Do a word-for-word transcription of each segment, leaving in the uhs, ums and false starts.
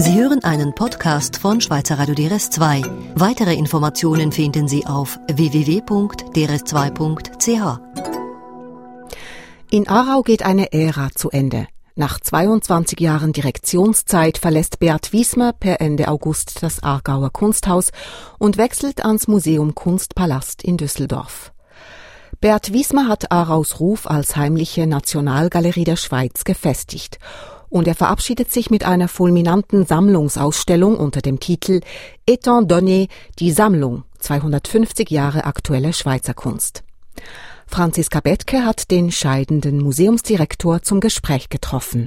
Sie hören einen Podcast von Schweizer Radio D R S zwei. Weitere Informationen finden Sie auf w w w punkt d r s zwei punkt c h. In Aarau geht eine Ära zu Ende. Nach zweiundzwanzig Jahren Direktionszeit verlässt Beat Wiesmer per Ende August das Aargauer Kunsthaus und wechselt ans Museum Kunstpalast in Düsseldorf. Beat Wiesmer hat Aaraus Ruf als heimliche Nationalgalerie der Schweiz gefestigt. Und er verabschiedet sich mit einer fulminanten Sammlungsausstellung unter dem Titel Étant donné, die Sammlung, zweihundertfünfzig Jahre aktuelle Schweizer Kunst. Franziska Bethke hat den scheidenden Museumsdirektor zum Gespräch getroffen.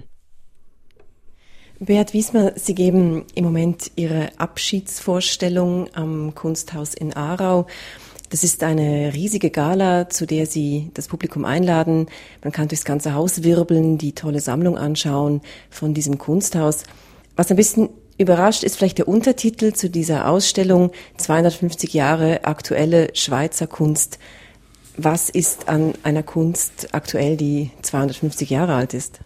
Beat Wiesmer, Sie geben im Moment Ihre Abschiedsvorstellung am Kunsthaus in Aarau. Das ist eine riesige Gala, zu der Sie das Publikum einladen. Man kann durchs ganze Haus wirbeln, die tolle Sammlung anschauen von diesem Kunsthaus. Was ein bisschen überrascht, ist vielleicht der Untertitel zu dieser Ausstellung, zweihundertfünfzig Jahre aktuelle Schweizer Kunst. Was ist an einer Kunst aktuell, die zweihundertfünfzig Jahre alt ist?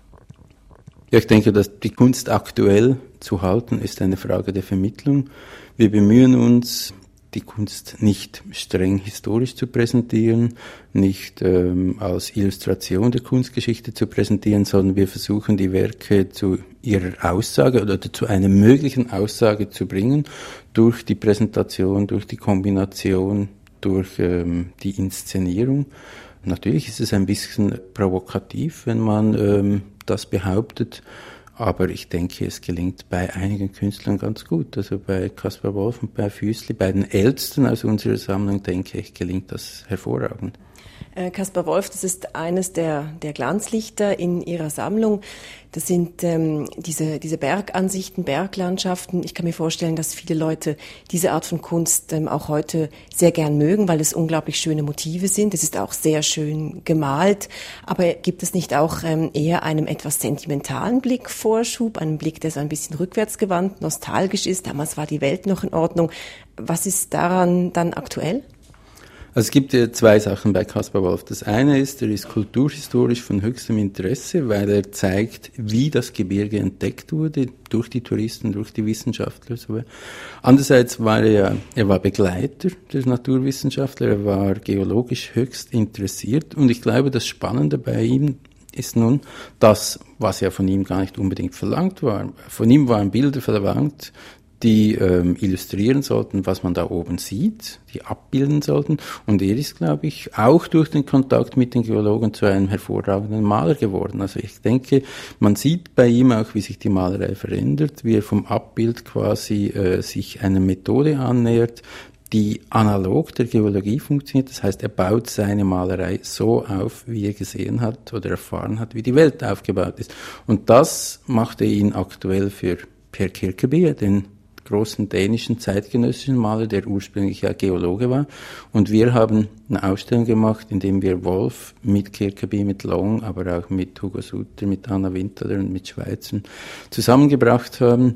Ja, ich denke, dass die Kunst aktuell zu halten, ist eine Frage der Vermittlung. Wir bemühen uns, die Kunst nicht streng historisch zu präsentieren, nicht ähm, als Illustration der Kunstgeschichte zu präsentieren, sondern wir versuchen, die Werke zu ihrer Aussage oder zu einer möglichen Aussage zu bringen, durch die Präsentation, durch die Kombination, durch ähm, die Inszenierung. Natürlich ist es ein bisschen provokativ, wenn man ähm, das behauptet, aber ich denke, es gelingt bei einigen Künstlern ganz gut. Also bei Caspar Wolf und bei Füssli, bei den Ältesten aus unserer Sammlung, denke ich, gelingt das hervorragend. Caspar Wolf, das ist eines der, der Glanzlichter in Ihrer Sammlung. Das sind ähm, diese, diese Bergansichten, Berglandschaften. Ich kann mir vorstellen, dass viele Leute diese Art von Kunst ähm, auch heute sehr gern mögen, weil es unglaublich schöne Motive sind. Es ist auch sehr schön gemalt. Aber gibt es nicht auch ähm, eher einem etwas sentimentalen Blick Vorschub, einen Blick, der so ein bisschen rückwärtsgewandt, nostalgisch ist? Damals war die Welt noch in Ordnung. Was ist daran dann aktuell? Also es gibt ja zwei Sachen bei Caspar Wolf. Das eine ist, er ist kulturhistorisch von höchstem Interesse, weil er zeigt, wie das Gebirge entdeckt wurde durch die Touristen, durch die Wissenschaftler. Andererseits war er ja, er war Begleiter der Naturwissenschaftler, er war geologisch höchst interessiert und ich glaube, das Spannende bei ihm ist nun das, was ja von ihm gar nicht unbedingt verlangt war. Von ihm waren Bilder verlangt, die ähm, illustrieren sollten, was man da oben sieht, die abbilden sollten. Und er ist, glaube ich, auch durch den Kontakt mit den Geologen zu einem hervorragenden Maler geworden. Also ich denke, man sieht bei ihm auch, wie sich die Malerei verändert, wie er vom Abbild quasi äh, sich einer Methode annähert, die analog der Geologie funktioniert. Das heißt, er baut seine Malerei so auf, wie er gesehen hat oder erfahren hat, wie die Welt aufgebaut ist. Und das machte ihn aktuell für Per Kirkeby, den großen dänischen zeitgenössischen Maler, der ursprünglich ja Geologe war. Und wir haben eine Ausstellung gemacht, in dem wir Wolf mit Kirkeby, mit Long, aber auch mit Hugo Suter, mit Anna Winteler und mit Schweizern zusammengebracht haben.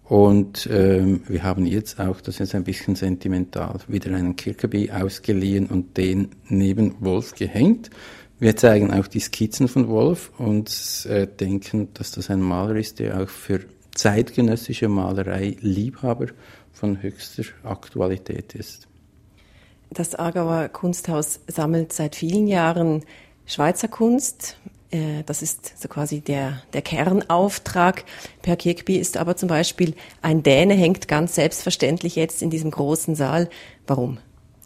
Und ähm, wir haben jetzt auch, das ist ein bisschen sentimental, wieder einen Kirkeby ausgeliehen und den neben Wolf gehängt. Wir zeigen auch die Skizzen von Wolf und äh, denken, dass das ein Maler ist, der auch für zeitgenössische Malerei Liebhaber von höchster Aktualität ist. Das Aargauer Kunsthaus sammelt seit vielen Jahren Schweizer Kunst. Das ist so quasi der, der Kernauftrag. Per Kirkeby ist aber zum Beispiel ein Däne, hängt ganz selbstverständlich jetzt in diesem großen Saal. Warum?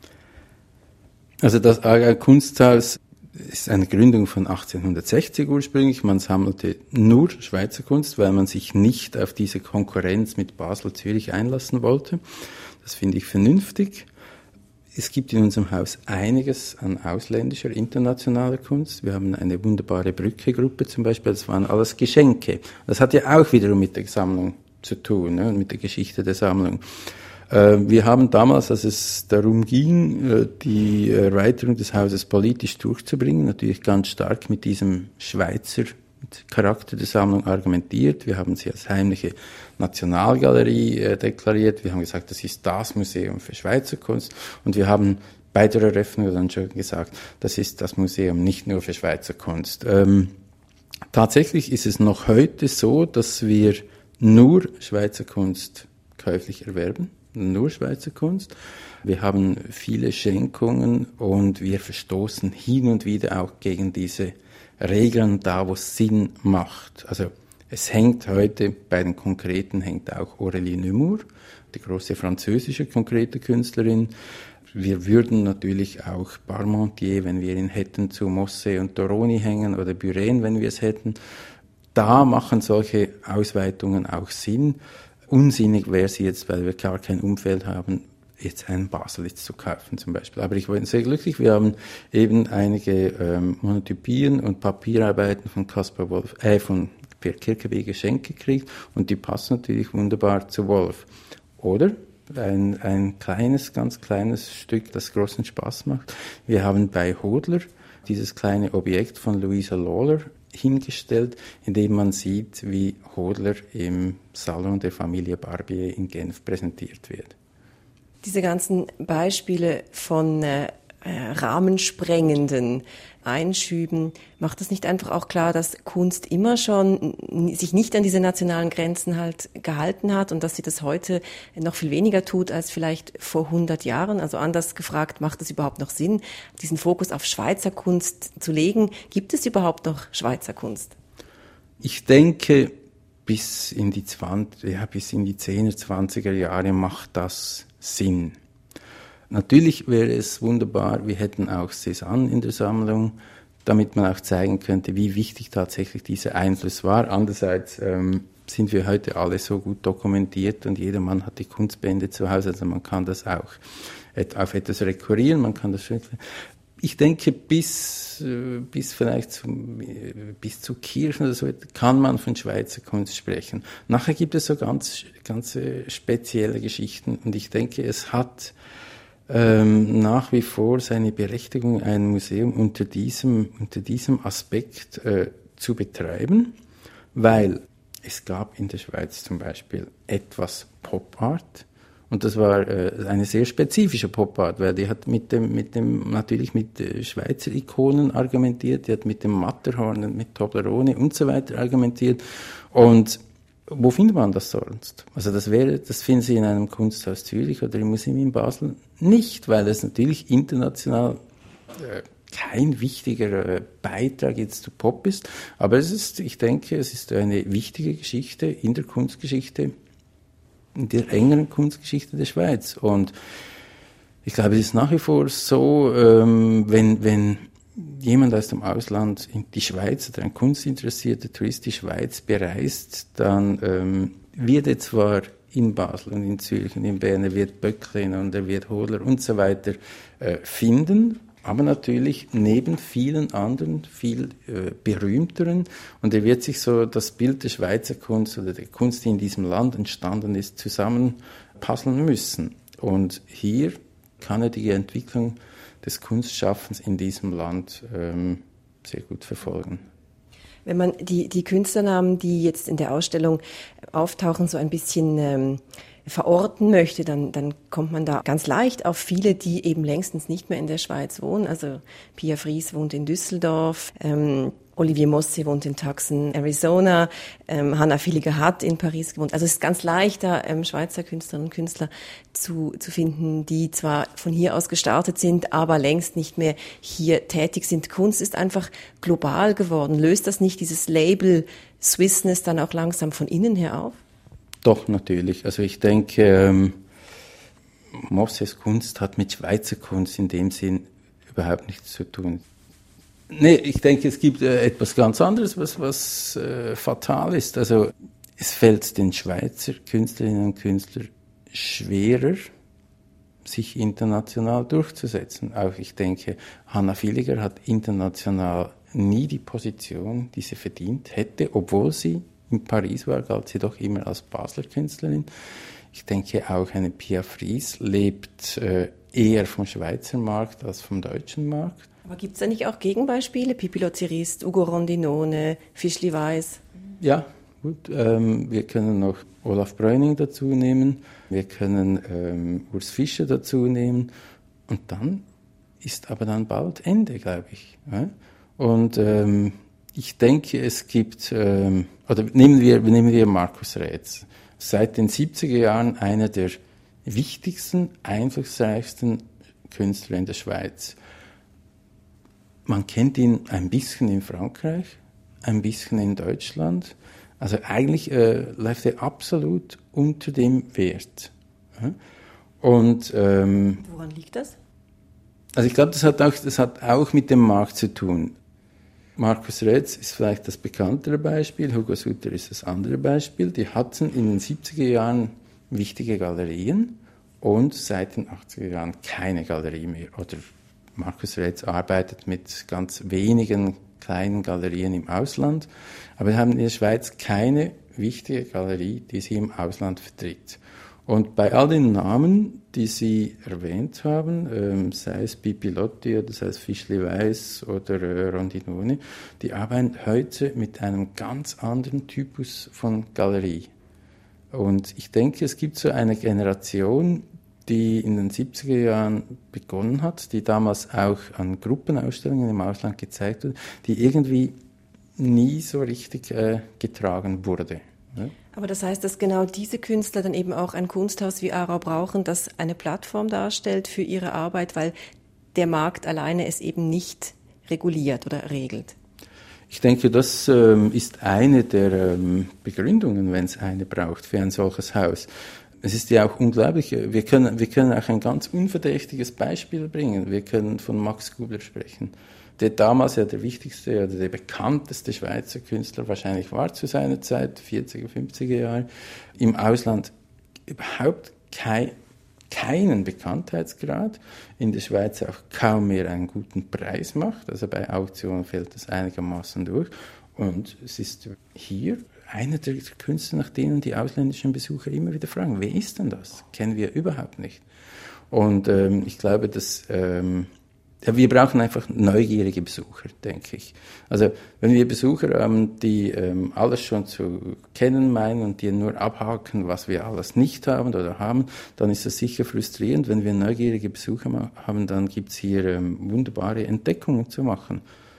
Also das Aargauer Kunsthaus ist eine Gründung von achtzehnhundertsechzig ursprünglich. Man sammelte nur Schweizer Kunst, weil man sich nicht auf diese Konkurrenz mit Basel, Zürich einlassen wollte. Das finde ich vernünftig. Es gibt in unserem Haus einiges an ausländischer, internationaler Kunst. Wir haben eine wunderbare Brücke-Gruppe zum Beispiel. Das waren alles Geschenke. Das hat ja auch wiederum mit der Sammlung zu tun, ne, mit der Geschichte der Sammlung. Wir haben damals, als es darum ging, die Erweiterung des Hauses politisch durchzubringen, natürlich ganz stark mit diesem Schweizer Charakter der Sammlung argumentiert. Wir haben sie als heimliche Nationalgalerie äh, deklariert. Wir haben gesagt, das ist das Museum für Schweizer Kunst. Und wir haben bei der Eröffnung dann schon gesagt, das ist das Museum nicht nur für Schweizer Kunst. Ähm, tatsächlich ist es noch heute so, dass wir nur Schweizer Kunst käuflich erwerben, nur Schweizer Kunst. Wir haben viele Schenkungen und wir verstoßen hin und wieder auch gegen diese Regeln da, wo es Sinn macht. Also es hängt heute, bei den Konkreten hängt auch Aurélie Nemours, die große französische konkrete Künstlerin. Wir würden natürlich auch Parmentier, wenn wir ihn hätten, zu Mosse und Toroni hängen oder Buren, wenn wir es hätten. Da machen solche Ausweitungen auch Sinn. Unsinnig wäre es jetzt, weil wir gar kein Umfeld haben, jetzt einen Baselitz zu kaufen zum Beispiel. Aber ich bin sehr glücklich, wir haben eben einige ähm, Monotypien und Papierarbeiten von Caspar Wolf, äh, von Per Kirkeby geschenkt gekriegt und die passen natürlich wunderbar zu Wolf. Oder ein, ein kleines, ganz kleines Stück, das großen Spaß macht. Wir haben bei Hodler dieses kleine Objekt von Louisa Lawler hingestellt, in dem man sieht, wie Hodler im Salon der Familie Barbier in Genf präsentiert wird. Diese ganzen Beispiele von äh, rahmensprengenden Einschüben, macht das nicht einfach auch klar, dass Kunst immer schon sich nicht an diese nationalen Grenzen halt gehalten hat und dass sie das heute noch viel weniger tut als vielleicht vor hundert Jahren? Also anders gefragt, macht es überhaupt noch Sinn, diesen Fokus auf Schweizer Kunst zu legen? Gibt es überhaupt noch Schweizer Kunst? Ich denke, bis in die zwanziger, ja, bis in die zehner, zwanziger Jahre macht das Sinn. Natürlich wäre es wunderbar, wir hätten auch Cézanne in der Sammlung, damit man auch zeigen könnte, wie wichtig tatsächlich dieser Einfluss war. Andererseits ähm, sind wir heute alle so gut dokumentiert und jeder Mann hat die Kunstbände zu Hause, also man kann das auch et- auf etwas rekurrieren, man kann das schön. Ich denke, bis, äh, bis vielleicht zum, äh, bis zu Kirchen oder so kann man von Schweizer Kunst sprechen. Nachher gibt es so ganz, ganz äh, spezielle Geschichten und ich denke, es hat Ähm, nach wie vor seine Berechtigung, ein Museum unter diesem, unter diesem Aspekt äh, zu betreiben, weil es gab in der Schweiz zum Beispiel etwas Pop-Art und das war äh, eine sehr spezifische Pop-Art, weil die hat mit dem, mit dem natürlich mit äh, Schweizer Ikonen argumentiert, die hat mit dem Matterhorn und mit Toblerone und so weiter argumentiert und wo findet man das sonst? Also das wäre, das finden Sie in einem Kunsthaus Zürich oder im Museum in Basel nicht, weil es natürlich international äh, kein wichtiger äh, Beitrag jetzt zu Pop ist. Aber es ist, ich denke, es ist eine wichtige Geschichte in der Kunstgeschichte, in der engeren Kunstgeschichte der Schweiz. Und ich glaube, es ist nach wie vor so, ähm, wenn, wenn jemand aus dem Ausland in die Schweiz oder ein kunstinteressierter Tourist die Schweiz bereist, dann ähm, wird er zwar in Basel und in Zürich und in Bern, er wird Böcklin und er wird Hodler und so weiter äh, finden, aber natürlich neben vielen anderen, viel äh, berühmteren, und er wird sich so das Bild der Schweizer Kunst oder der Kunst, die in diesem Land entstanden ist, zusammenpuzzeln müssen. Und hier kann er die Entwicklung des Kunstschaffens in diesem Land ähm, sehr gut verfolgen. Wenn man die, die Künstlernamen, die jetzt in der Ausstellung auftauchen, so ein bisschen ähm, verorten möchte, dann, dann kommt man da ganz leicht auf viele, die eben längstens nicht mehr in der Schweiz wohnen. Also Pia Fries wohnt in Düsseldorf, ähm, Olivier Mosse wohnt in Tucson, Arizona, ähm, Hanna Villiger hat in Paris gewohnt. Also es ist ganz leicht, da ähm, Schweizer Künstlerinnen und Künstler zu, zu finden, die zwar von hier aus gestartet sind, aber längst nicht mehr hier tätig sind. Kunst ist einfach global geworden. Löst das nicht dieses Label Swissness dann auch langsam von innen her auf? Doch, natürlich. Also ich denke, ähm, Mosses Kunst hat mit Schweizer Kunst in dem Sinn überhaupt nichts zu tun. Nee, ich denke, es gibt äh, etwas ganz anderes, was, was äh, fatal ist. Also es fällt den Schweizer Künstlerinnen und Künstlern schwerer, sich international durchzusetzen. Auch ich denke, Hanna Villiger hat international nie die Position, die sie verdient hätte, obwohl sie in Paris war, galt sie doch immer als Basler Künstlerin. Ich denke, auch eine Pia Fries lebt äh, eher vom Schweizer Markt als vom deutschen Markt. Aber gibt es da nicht auch Gegenbeispiele? Pippi Lozirist, Ugo Rondinone, Fischli Weiss? Ja, gut. Ähm, wir können noch Olaf Breuning dazu nehmen. Wir können ähm, Urs Fischer dazu nehmen. Und dann ist aber dann bald Ende, glaube ich. Ja? Und ähm, Ich denke, es gibt, ähm, oder nehmen wir, nehmen wir Markus Rätz. Seit den siebziger Jahren einer der wichtigsten, einflussreichsten Künstler in der Schweiz. Man kennt ihn ein bisschen in Frankreich, ein bisschen in Deutschland. Also eigentlich äh, läuft er absolut unter dem Wert. Und, ähm, woran liegt das? Also ich glaube, das hat auch, das hat auch mit dem Markt zu tun. Markus Rätz ist vielleicht das bekanntere Beispiel, Hugo Suter ist das andere Beispiel. Die hatten in den siebziger Jahren wichtige Galerien und seit den achtziger Jahren keine Galerie mehr. Oder Markus Rätz arbeitet mit ganz wenigen kleinen Galerien im Ausland, aber wir haben in der Schweiz keine wichtige Galerie, die sie im Ausland vertritt. Und bei all den Namen, die Sie erwähnt haben, ähm, sei es Pipilotti oder sei es Fischli-Weiss oder äh, Rondinone, die arbeiten heute mit einem ganz anderen Typus von Galerie. Und ich denke, es gibt so eine Generation, die in den siebziger Jahren begonnen hat, die damals auch an Gruppenausstellungen im Ausland gezeigt wurde, die irgendwie nie so richtig äh, getragen wurde. Ja? Aber das heißt, dass genau diese Künstler dann eben auch ein Kunsthaus wie Aarau brauchen, das eine Plattform darstellt für ihre Arbeit, weil der Markt alleine es eben nicht reguliert oder regelt. Ich denke, das ähm, ist eine der ähm, Begründungen, wenn es eine braucht für ein solches Haus. Es ist ja auch unglaublich, wir können, wir können auch ein ganz unverdächtiges Beispiel bringen. Wir können von Max Gubler sprechen, der damals ja der wichtigste oder der bekannteste Schweizer Künstler wahrscheinlich war zu seiner Zeit, vierziger, fünfziger Jahre, im Ausland überhaupt kein, keinen Bekanntheitsgrad, in der Schweiz auch kaum mehr einen guten Preis macht, also bei Auktionen fällt das einigermaßen durch und es ist hier einer der Künstler, nach denen die ausländischen Besucher immer wieder fragen, wer ist denn das? Kennen wir überhaupt nicht. Und ähm, ich glaube, dass ähm, ja, wir brauchen einfach neugierige Besucher, denke ich. Also wenn wir Besucher haben, die ähm, alles schon zu kennen meinen und die nur abhaken, was wir alles nicht haben oder haben, dann ist das sicher frustrierend. Wenn wir neugierige Besucher haben, dann gibt's hier ähm, wunderbare Entdeckungen zu machen.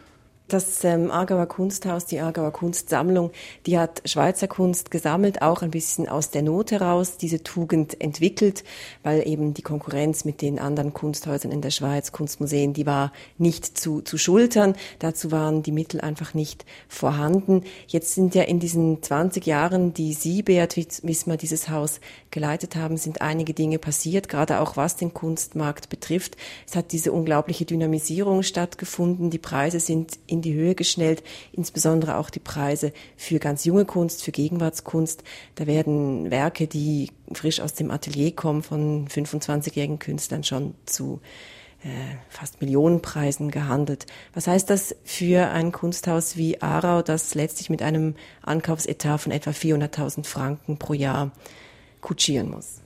Das ähm, Aargauer Kunsthaus, die Aargauer Kunstsammlung, die hat Schweizer Kunst gesammelt, auch ein bisschen aus der Not heraus, diese Tugend entwickelt, weil eben die Konkurrenz mit den anderen Kunsthäusern in der Schweiz, Kunstmuseen, die war nicht zu, zu schultern. Dazu waren die Mittel einfach nicht vorhanden. Jetzt sind ja in diesen zwanzig Jahren, die Sie, Beat Wismar, dieses Haus geleitet haben, sind einige Dinge passiert, gerade auch was den Kunstmarkt betrifft. Es hat diese unglaubliche Dynamisierung stattgefunden. Die Preise sind in die Höhe geschnellt, insbesondere auch die Preise für ganz junge Kunst, für Gegenwartskunst. Da werden Werke, die frisch aus dem Atelier kommen, von fünfundzwanzigjährigen Künstlern schon zu äh, fast Millionenpreisen gehandelt. Was heißt das für ein Kunsthaus wie Aarau, das letztlich mit einem Ankaufsetat von etwa vierhunderttausend Franken pro Jahr kutschieren muss?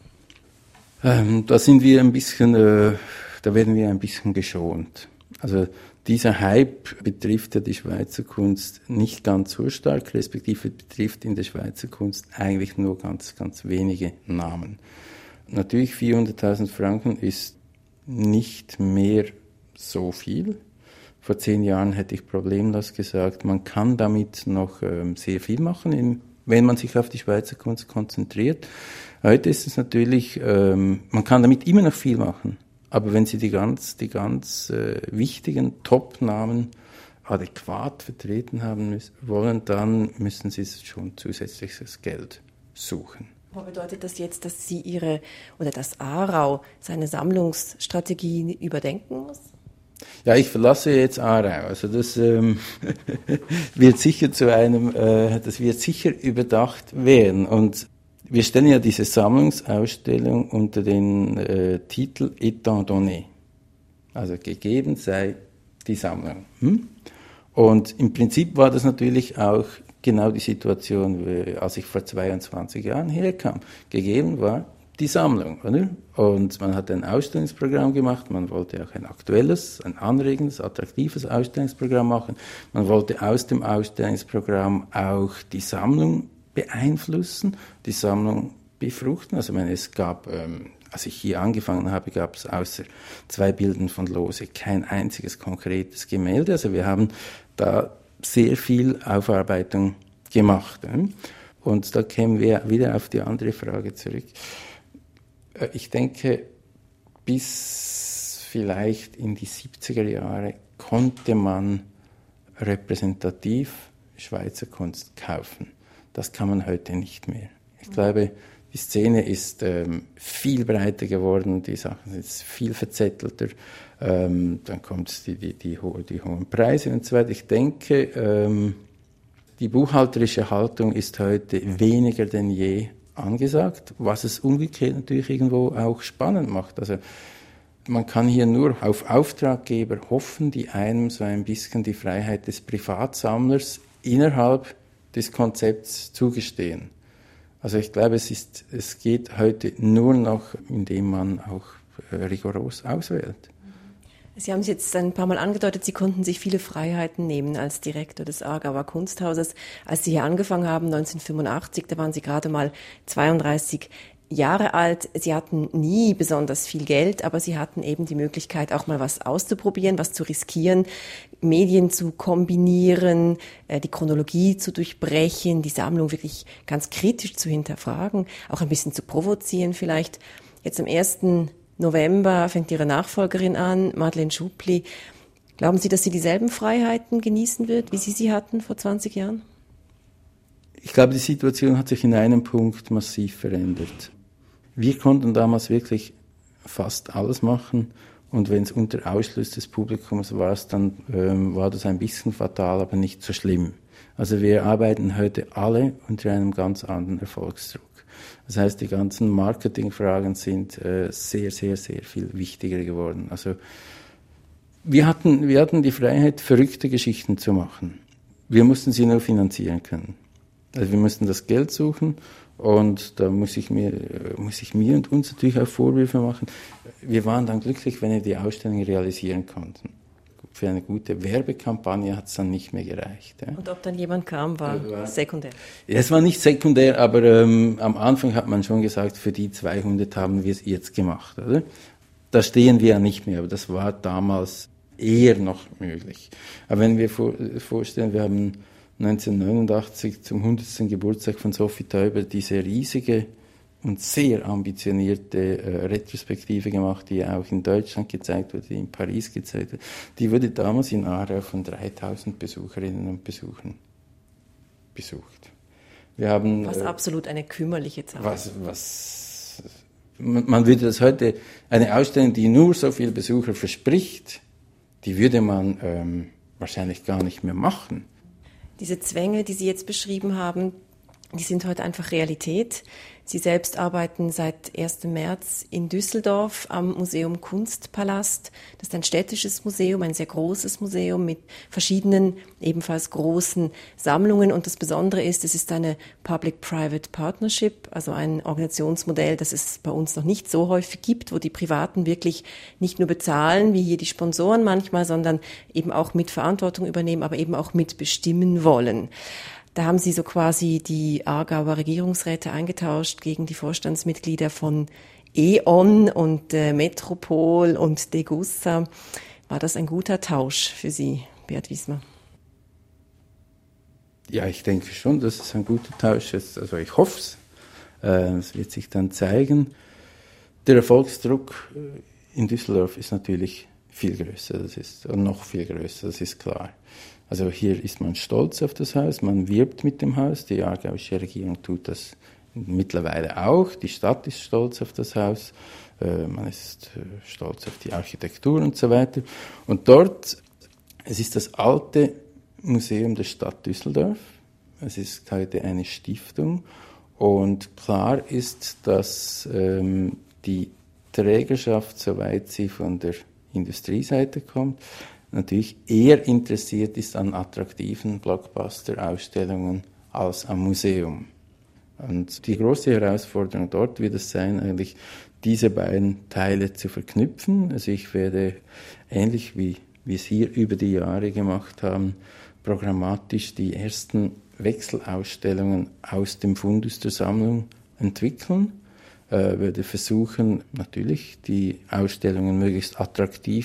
Ähm, da sind wir ein bisschen, äh, da werden wir ein bisschen geschont. Also dieser Hype betrifft ja die Schweizer Kunst nicht ganz so stark, respektive betrifft in der Schweizer Kunst eigentlich nur ganz, ganz wenige Namen. Natürlich vierhunderttausend Franken ist nicht mehr so viel. Vor zehn Jahren hätte ich problemlos gesagt, man kann damit noch ähm, sehr viel machen, in, wenn man sich auf die Schweizer Kunst konzentriert. Heute ist es natürlich, ähm, man kann damit immer noch viel machen. Aber wenn Sie die ganz, die ganz äh, wichtigen Top-Namen adäquat vertreten haben müssen, wollen, dann müssen Sie schon zusätzliches Geld suchen. Aber bedeutet das jetzt, dass Sie Ihre oder dass Aarau seine Sammlungsstrategie überdenken muss? Ja, ich verlasse jetzt Aarau. Also das ähm, wird sicher zu einem, äh, das wird sicher überdacht werden. Und wir stellen ja diese Sammlungsausstellung unter den äh, Titel Étant donné. Also gegeben sei die Sammlung. Hm? Und im Prinzip war das natürlich auch genau die Situation, wie, als ich vor zweiundzwanzig Jahren herkam. Gegeben war die Sammlung, oder? Und man hat ein Ausstellungsprogramm gemacht, man wollte auch ein aktuelles, ein anregendes, attraktives Ausstellungsprogramm machen. Man wollte aus dem Ausstellungsprogramm auch die Sammlung beeinflussen, die Sammlung befruchten. Also ich meine, es gab, ähm, als ich hier angefangen habe, gab es außer zwei Bildern von Lohse kein einziges konkretes Gemälde. Also wir haben da sehr viel Aufarbeitung gemacht. Und da kämen wir wieder auf die andere Frage zurück. Ich denke, bis vielleicht in die siebziger Jahre konnte man repräsentativ Schweizer Kunst kaufen. Das kann man heute nicht mehr. Ich glaube, die Szene ist ähm, viel breiter geworden, die Sachen sind viel verzettelter, ähm, dann kommt die, die, die, ho- die hohen Preise und so weiter. Ich denke, ähm, die buchhalterische Haltung ist heute weniger denn je angesagt, was es umgekehrt natürlich irgendwo auch spannend macht. Also man kann hier nur auf Auftraggeber hoffen, die einem so ein bisschen die Freiheit des Privatsammlers innerhalb des Konzepts zugestehen. Also ich glaube, es ist, es geht heute nur noch, indem man auch rigoros auswählt. Sie haben es jetzt ein paar Mal angedeutet, Sie konnten sich viele Freiheiten nehmen als Direktor des Aargauer Kunsthauses. Als Sie hier angefangen haben, neunzehnhundertfünfundachtzig, da waren Sie gerade mal zweiunddreißig Jahre alt. Sie hatten nie besonders viel Geld, aber Sie hatten eben die Möglichkeit, auch mal was auszuprobieren, was zu riskieren, Medien zu kombinieren, die Chronologie zu durchbrechen, die Sammlung wirklich ganz kritisch zu hinterfragen, auch ein bisschen zu provozieren vielleicht. Jetzt am ersten November fängt Ihre Nachfolgerin an, Madeleine Schupli. Glauben Sie, dass sie dieselben Freiheiten genießen wird, wie Sie sie hatten vor zwanzig Jahren? Ich glaube, die Situation hat sich in einem Punkt massiv verändert. Wir konnten damals wirklich fast alles machen und wenn es unter Ausschluss des Publikums war, dann ähm, war das ein bisschen fatal, aber nicht so schlimm. Also wir arbeiten heute alle unter einem ganz anderen Erfolgsdruck. Das heißt, die ganzen Marketingfragen sind äh, sehr, sehr, sehr viel wichtiger geworden. Also wir hatten, wir hatten die Freiheit, verrückte Geschichten zu machen. Wir mussten sie nur finanzieren können. Also wir mussten das Geld suchen und da muss ich mir, muss ich mir und uns natürlich auch Vorwürfe machen. Wir waren dann glücklich, wenn wir die Ausstellung realisieren konnten. Für eine gute Werbekampagne hat es dann nicht mehr gereicht. Ja. Und ob dann jemand kam, war, war sekundär? Ja, es war nicht sekundär, aber ähm, am Anfang hat man schon gesagt, für die zweihundert haben wir es jetzt gemacht. Oder? Da stehen wir ja nicht mehr, aber das war damals eher noch möglich. Aber wenn wir vor, vorstellen, wir haben neunzehnhundertneunundachtzig zum hundertsten Geburtstag von Sophie Teuber diese riesige und sehr ambitionierte äh, Retrospektive gemacht, die auch in Deutschland gezeigt wurde, die in Paris gezeigt wurde. Die wurde damals in Aarau von dreitausend Besucherinnen und Besuchern besucht. Wir haben, was äh, absolut eine kümmerliche Zahl. Was, was, man würde das heute, eine Ausstellung, die nur so viele Besucher verspricht, die würde man ähm, wahrscheinlich gar nicht mehr machen. Diese Zwänge, die Sie jetzt beschrieben haben, die sind heute einfach Realität. Sie selbst arbeiten seit ersten März in Düsseldorf am Museum Kunstpalast. Das ist ein städtisches Museum, ein sehr großes Museum mit verschiedenen, ebenfalls großen Sammlungen. Und das Besondere ist, es ist eine Public-Private Partnership, also ein Organisationsmodell, das es bei uns noch nicht so häufig gibt, wo die Privaten wirklich nicht nur bezahlen, wie hier die Sponsoren manchmal, sondern eben auch mit Verantwortung übernehmen, aber eben auch mitbestimmen wollen. Da haben Sie so quasi die Aargauer Regierungsräte eingetauscht gegen die Vorstandsmitglieder von E.ON und äh, Metropol und Degussa. War das ein guter Tausch für Sie, Beat Wiesmer? Ja, ich denke schon, dass es ein guter Tausch ist. Also ich hoffe es. Es wird sich dann zeigen. Der Erfolgsdruck in Düsseldorf ist natürlich viel größer. Das ist noch viel größer, das ist klar. Also hier ist man stolz auf das Haus, man wirbt mit dem Haus, die aargauische Regierung tut das mittlerweile auch, die Stadt ist stolz auf das Haus, äh, man ist äh, stolz auf die Architektur und so weiter. Und dort, es ist das alte Museum der Stadt Düsseldorf, es ist heute eine Stiftung und klar ist, dass ähm, die Trägerschaft, soweit sie von der Industrieseite kommt, natürlich eher interessiert ist an attraktiven Blockbuster-Ausstellungen als am Museum. Und die große Herausforderung dort wird es sein, eigentlich diese beiden Teile zu verknüpfen. Also ich werde, ähnlich wie wir es hier über die Jahre gemacht haben, programmatisch die ersten Wechselausstellungen aus dem Fundus der Sammlung entwickeln. Äh, werde versuchen, natürlich die Ausstellungen möglichst attraktiv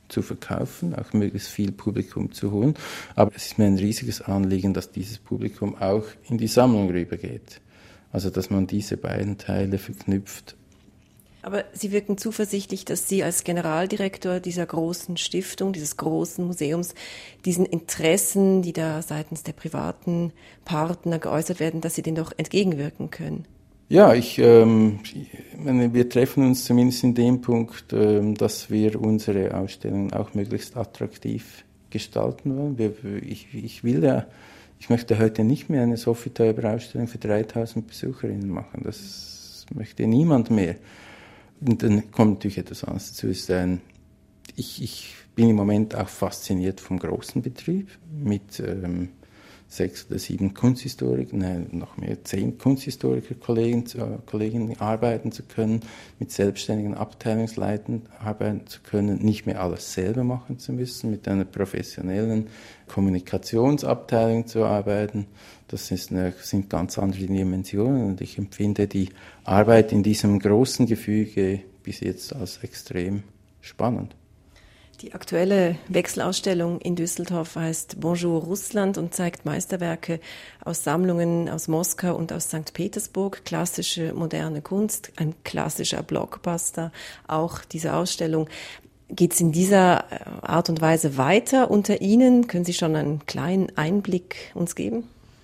zu verkaufen, auch möglichst viel Publikum zu holen. Aber es ist mir ein riesiges Anliegen, dass dieses Publikum auch in die Sammlung rübergeht. Also dass man diese beiden Teile verknüpft. Aber Sie wirken zuversichtlich, dass Sie als Generaldirektor dieser großen Stiftung, dieses großen Museums, diesen Interessen, die da seitens der privaten Partner geäußert werden, dass Sie denen doch entgegenwirken können. Ja, ich ähm, meine, wir treffen uns zumindest in dem Punkt, ähm, dass wir unsere Ausstellungen auch möglichst attraktiv gestalten wollen. Wir, ich, ich will ja, ich möchte heute nicht mehr eine Sofitel-Ausstellung für dreitausend Besucherinnen machen. Das möchte niemand mehr. Und dann kommt natürlich etwas anderes dazu. Ist ein, ich, ich bin im Moment auch fasziniert vom großen Betrieb mit ähm, sechs oder sieben Kunsthistoriker, nein, noch mehr, zehn Kunsthistoriker, Kollegen, äh, Kolleginnen arbeiten zu können, mit selbstständigen Abteilungsleitern arbeiten zu können, nicht mehr alles selber machen zu müssen, mit einer professionellen Kommunikationsabteilung zu arbeiten. Das ist eine, sind ganz andere Dimensionen und ich empfinde die Arbeit in diesem großen Gefüge bis jetzt als extrem spannend. Die aktuelle Wechselausstellung in Düsseldorf heißt Bonjour Russland und zeigt Meisterwerke aus Sammlungen aus Moskau und aus Sankt Petersburg, klassische moderne Kunst, ein klassischer Blockbuster, auch diese Ausstellung. Geht es in dieser Art und Weise weiter unter Ihnen? Können Sie schon einen kleinen Einblick uns geben?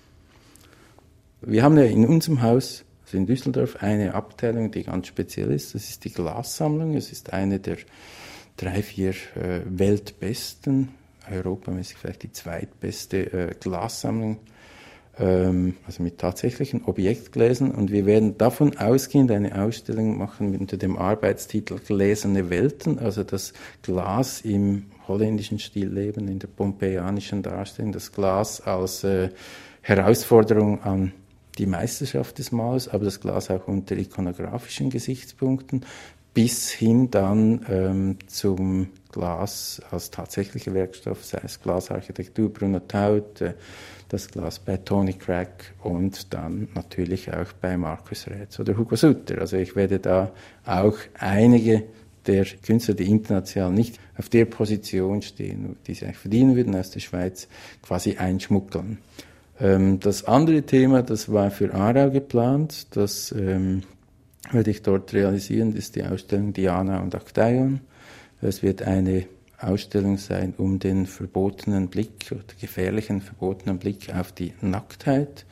Wir haben ja in unserem Haus, also in Düsseldorf, eine Abteilung, die ganz speziell ist. Das ist die Glassammlung. Es ist eine der drei, vier äh, weltbesten, europamäßig vielleicht die zweitbeste äh, Glassammlung, ähm, also mit tatsächlichen Objektgläsern. Und wir werden davon ausgehend eine Ausstellung machen unter dem Arbeitstitel Gläserne Welten, also das Glas im holländischen Stillleben, in der pompeianischen Darstellung, das Glas als äh, Herausforderung an die Meisterschaft des Malers, aber das Glas auch unter ikonografischen Gesichtspunkten, bis hin dann ähm, zum Glas als tatsächlicher Werkstoff, sei es Glasarchitektur, Bruno Taut, äh, das Glas bei Tony Crack und dann natürlich auch bei Markus Rätz oder Hugo Sutter. Also ich werde da auch einige der Künstler, die international nicht auf der Position stehen, die sie eigentlich verdienen würden, aus der Schweiz quasi einschmuggeln. Ähm, das andere Thema, das war für Aarau geplant, das ähm, werde ich dort realisieren, das ist die Ausstellung Diana und Aktaeon. Es wird eine Ausstellung sein um den verbotenen Blick oder gefährlichen verbotenen Blick auf die Nacktheit.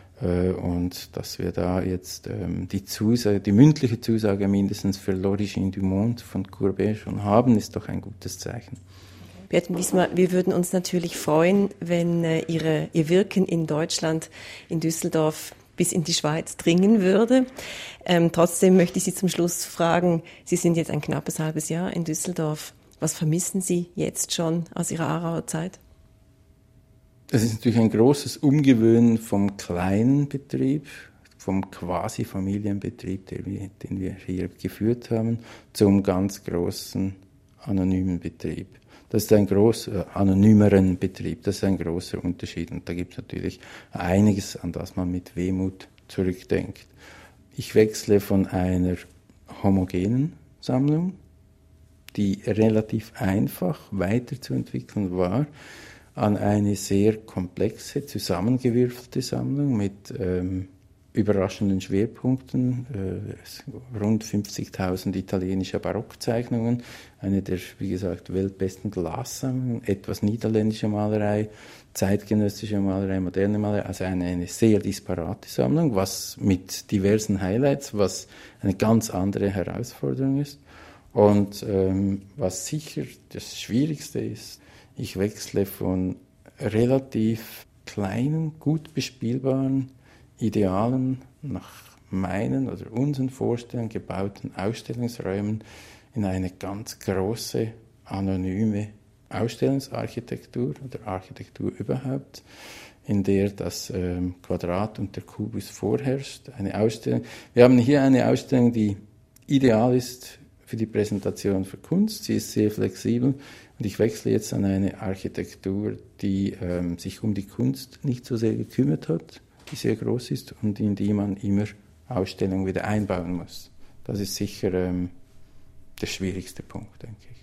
Und dass wir da jetzt ähm, die Zusage, die mündliche Zusage mindestens für L'Origine du Monde von Courbet schon haben, ist doch ein gutes Zeichen. Beate Wiesmer, wir würden uns natürlich freuen, wenn äh, Ihre, Ihr Wirken in Deutschland, in Düsseldorf, bis in die Schweiz dringen würde. Ähm, trotzdem möchte ich Sie zum Schluss fragen, Sie sind jetzt ein knappes halbes Jahr in Düsseldorf. Was vermissen Sie jetzt schon aus Ihrer Aarauer Zeit? Das ist natürlich ein großes Umgewöhnen vom kleinen Betrieb, vom Quasi-Familienbetrieb, den wir, den wir hier geführt haben, zum ganz großen anonymen Betrieb. Das ist ein großer, äh, anonymeren Betrieb, das ist ein großer Unterschied. Und da gibt es natürlich einiges, an das man mit Wehmut zurückdenkt. Ich wechsle von einer homogenen Sammlung, die relativ einfach weiterzuentwickeln war, an eine sehr komplexe, zusammengewürfelte Sammlung mit ähm, überraschenden Schwerpunkten, äh, rund fünfzigtausend italienische Barockzeichnungen, eine der, wie gesagt, weltbesten Glassammlungen, etwas niederländische Malerei, zeitgenössische Malerei, moderne Malerei, also eine, eine sehr disparate Sammlung, was mit diversen Highlights, was eine ganz andere Herausforderung ist. Und ähm, was sicher das Schwierigste ist, ich wechsle von relativ kleinen, gut bespielbaren, idealen, nach meinen oder unseren Vorstellungen gebauten Ausstellungsräumen in eine ganz große, anonyme Ausstellungsarchitektur oder Architektur überhaupt, in der das ähm, Quadrat und der Kubus vorherrscht. Eine Ausstellung. Wir haben hier eine Ausstellung, die ideal ist für die Präsentation für Kunst. Sie ist sehr flexibel und ich wechsle jetzt an eine Architektur, die ähm, sich um die Kunst nicht so sehr gekümmert hat, die sehr groß ist und in die man immer Ausstellungen wieder einbauen muss. Das ist sicher ähm, der schwierigste Punkt, denke ich.